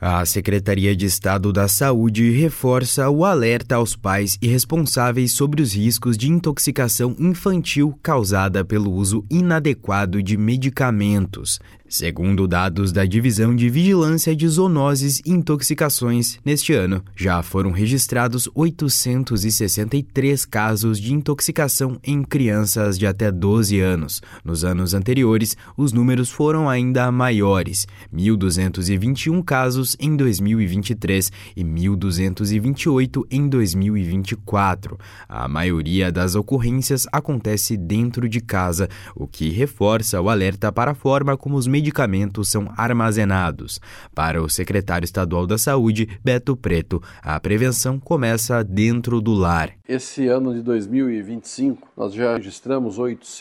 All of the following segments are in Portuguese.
A Secretaria de Estado da Saúde reforça o alerta aos pais e responsáveis sobre os riscos de intoxicação infantil causada pelo uso inadequado de medicamentos. Segundo dados da Divisão de Vigilância de Zoonoses e Intoxicações, neste ano já foram registrados 863 casos de intoxicação em crianças de até 12 anos. Nos anos anteriores, os números foram ainda maiores, 1.221 casos em 2023 e 1.228 em 2024. A maioria das ocorrências acontece dentro de casa, o que reforça o alerta para a forma como os medicamentos são armazenados. Para o secretário estadual da Saúde, Beto Preto, a prevenção começa dentro do lar. Esse ano de 2025, nós já registramos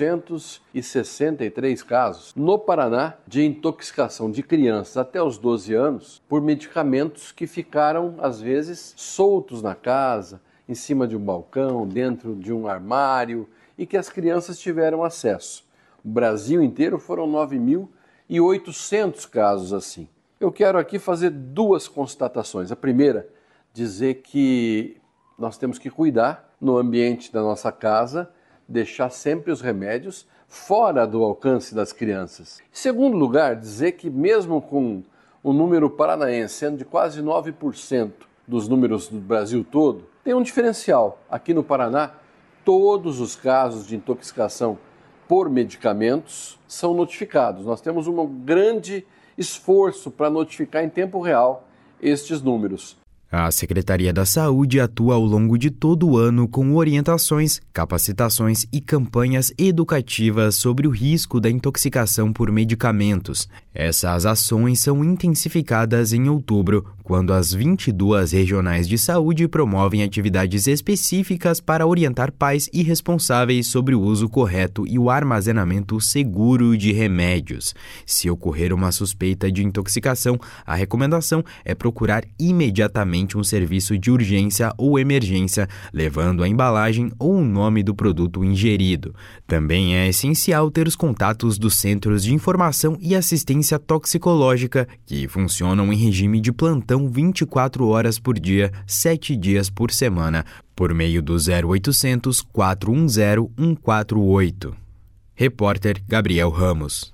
863 casos no Paraná de intoxicação de crianças até os 12 anos por medicamentos que ficaram, às vezes, soltos na casa, em cima de um balcão, dentro de um armário e que as crianças tiveram acesso. O Brasil inteiro foram 9.800 casos assim. Eu quero aqui fazer duas constatações. A primeira, dizer que nós temos que cuidar no ambiente da nossa casa, deixar sempre os remédios fora do alcance das crianças. Em segundo lugar, dizer que mesmo com o número paranaense sendo de quase 9% dos números do Brasil todo, tem um diferencial. Aqui no Paraná, todos os casos de intoxicação por medicamentos são notificados. Nós temos um grande esforço para notificar em tempo real estes números. A Secretaria da Saúde atua ao longo de todo o ano com orientações, capacitações e campanhas educativas sobre o risco da intoxicação por medicamentos. Essas ações são intensificadas em outubro, quando as 22 regionais de saúde promovem atividades específicas para orientar pais e responsáveis sobre o uso correto e o armazenamento seguro de remédios. Se ocorrer uma suspeita de intoxicação, a recomendação é procurar imediatamente um serviço de urgência ou emergência, levando a embalagem ou o nome do produto ingerido. Também é essencial ter os contatos dos Centros de Informação e Assistência Toxicológica, que funcionam em regime de plantão 24 horas por dia, 7 dias por semana, por meio do 0800 410 148. Repórter Gabriel Ramos.